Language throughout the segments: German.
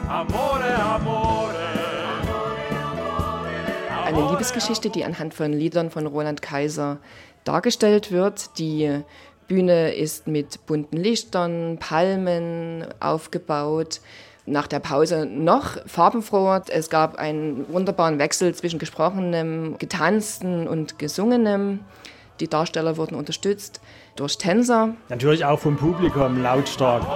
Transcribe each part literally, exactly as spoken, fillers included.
Amore, amore. Eine Liebesgeschichte, die anhand von Liedern von Roland Kaiser dargestellt wird. Die Bühne ist mit bunten Lichtern, Palmen aufgebaut. Nach der Pause noch farbenfroher. Es gab einen wunderbaren Wechsel zwischen Gesprochenem, Getanzten und Gesungenem. Die Darsteller wurden unterstützt durch Tänzer. Natürlich auch vom Publikum lautstark.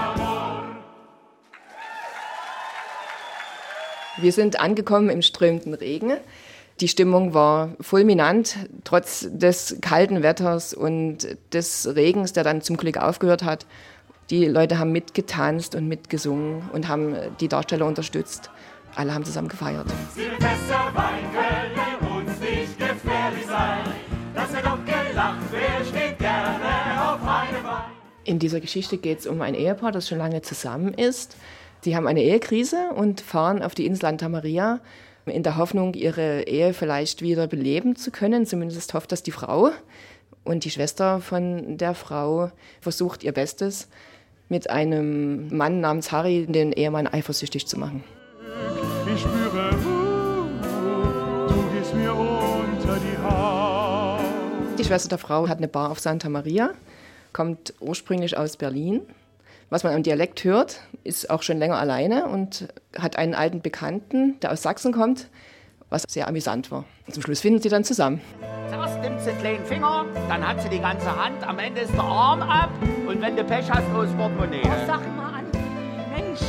Wir sind angekommen im strömenden Regen. Die Stimmung war fulminant, trotz des kalten Wetters und des Regens, der dann zum Glück aufgehört hat. Die Leute haben mitgetanzt und mitgesungen und haben die Darsteller unterstützt. Alle haben zusammen gefeiert. Silvester Wein könnte uns nicht gefährlich sein. Dass er doch gelacht, wer steht gerne auf einem Bein. In dieser Geschichte geht es um ein Ehepaar, das schon lange zusammen ist. Sie haben eine Ehekrise und fahren auf die Insel Santa Maria in der Hoffnung, ihre Ehe vielleicht wieder beleben zu können. Zumindest hofft das die Frau. Und die Schwester von der Frau versucht ihr Bestes, mit einem Mann namens Harry den Ehemann eifersüchtig zu machen. Ich spüre, du gehst mir unter die Haut. Die Schwester der Frau hat eine Bar auf Santa Maria, kommt ursprünglich aus Berlin. Was man am Dialekt hört, ist auch schon länger alleine und hat einen alten Bekannten, der aus Sachsen kommt, was sehr amüsant war. Zum Schluss finden sie dann zusammen. Zuerst nimmt sie den kleinen Finger, dann hat sie die ganze Hand, am Ende ist der Arm ab und wenn du Pech hast, aus Portemonnaie. Oh, sag mal an, Mensch.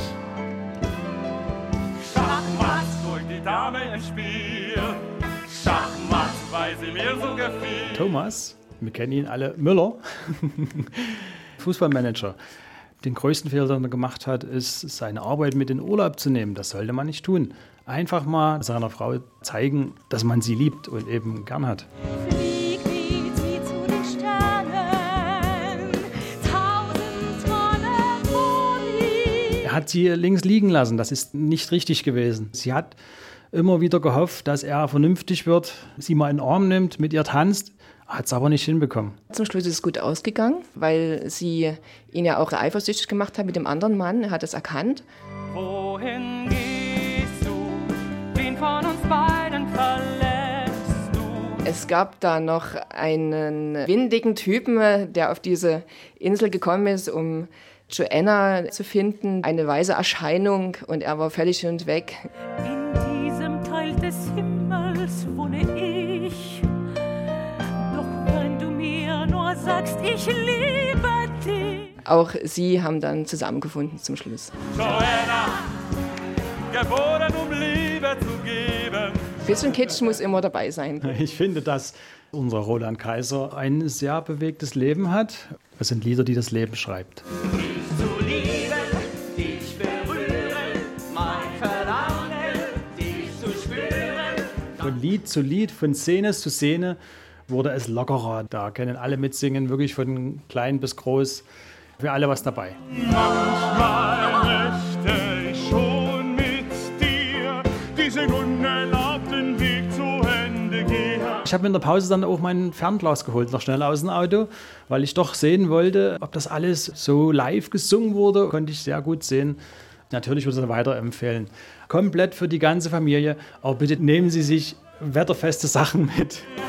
Schachmatt durch die Dame ins Spiel. Schachmatt, weil sie mir so gefiel. Thomas, wir kennen ihn alle, Müller, Fußballmanager. Den größten Fehler, den er gemacht hat, ist, seine Arbeit mit in Urlaub zu nehmen. Das sollte man nicht tun. Einfach mal seiner Frau zeigen, dass man sie liebt und eben gern hat. Flieg wie sie zu den Sternen, tausend Tonnen Boni. Er hat sie links liegen lassen. Das ist nicht richtig gewesen. Sie hat immer wieder gehofft, dass er vernünftig wird, sie mal in den Arm nimmt, mit ihr tanzt. Hat es aber nicht hinbekommen. Zum Schluss ist es gut ausgegangen, weil sie ihn ja auch eifersüchtig gemacht hat mit dem anderen Mann. Er hat es erkannt. Wohin gehst du? Wen von uns beiden verlässt du? Es gab da noch einen windigen Typen, der auf diese Insel gekommen ist, um Joanna zu finden. Eine weiße Erscheinung und er war völlig hin und weg. In diesem Teil des Himmels wohne ich. Nur sagst, ich liebe dich. Auch sie haben dann zusammengefunden zum Schluss. Joanna, geboren um Liebe zu geben. Ein bisschen Kitsch muss immer dabei sein. Ich finde, dass unser Roland Kaiser ein sehr bewegtes Leben hat. Das sind Lieder, die das Leben schreibt. Dich zu lieben, dich berühren, mein Verlangen, dich zu spüren. Von Lied zu Lied, von Szene zu Szene wurde es lockerer. Da können alle mitsingen, wirklich von klein bis groß, für alle was dabei. Manchmal möchte ich schon mit dir diesen unerlaubten Weg zu Ende gehen. Ich habe in der Pause dann auch mein Fernglas geholt, noch schnell aus dem Auto, weil ich doch sehen wollte, ob das alles so live gesungen wurde. Konnte ich sehr gut sehen. Natürlich würde ich es weiterempfehlen. Komplett für die ganze Familie, aber bitte nehmen Sie sich wetterfeste Sachen mit.